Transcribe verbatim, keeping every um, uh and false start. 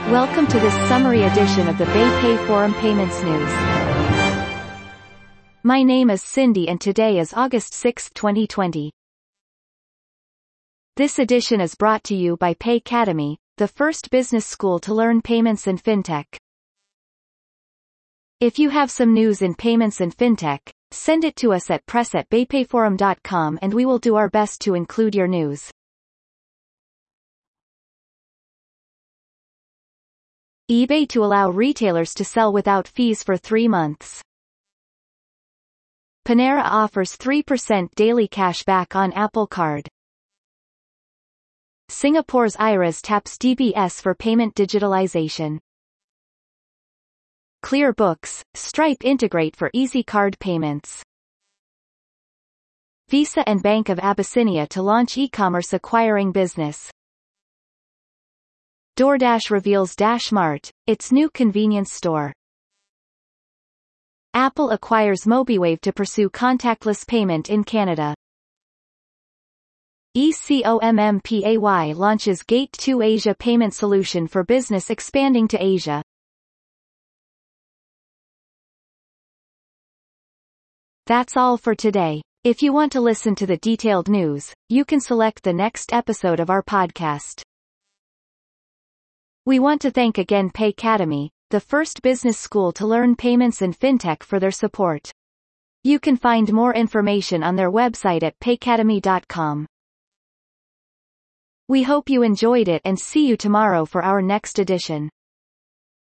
Welcome to this summary edition of the BayPay Forum Payments News. My name is Cindy and today is August sixth, twenty twenty. This edition is brought to you by Paycademy, the first business school to learn payments and fintech. If you have some news in payments and fintech, send it to us at press at baypayforum dot com and we will do our best to include your news. eBay to allow retailers to sell without fees for three months. Panera offers three percent daily cash back on Apple Card. Singapore's IRAS taps D B S for payment digitalization. ClearBooks, Stripe integrate for easy card payments. Visa and Bank of Abyssinia to launch e-commerce acquiring business. DoorDash reveals DashMart, its new convenience store. Apple acquires Mobiwave to pursue contactless payment in Canada. ECOMMPAY launches Gate two Asia payment solution for business expanding to Asia. That's all for today. If you want to listen to the detailed news, you can select the next episode of our podcast. We want to thank again Paycademy, the first business school to learn payments and fintech, for their support. You can find more information on their website at paycademy dot com. We hope you enjoyed it and see you tomorrow for our next edition.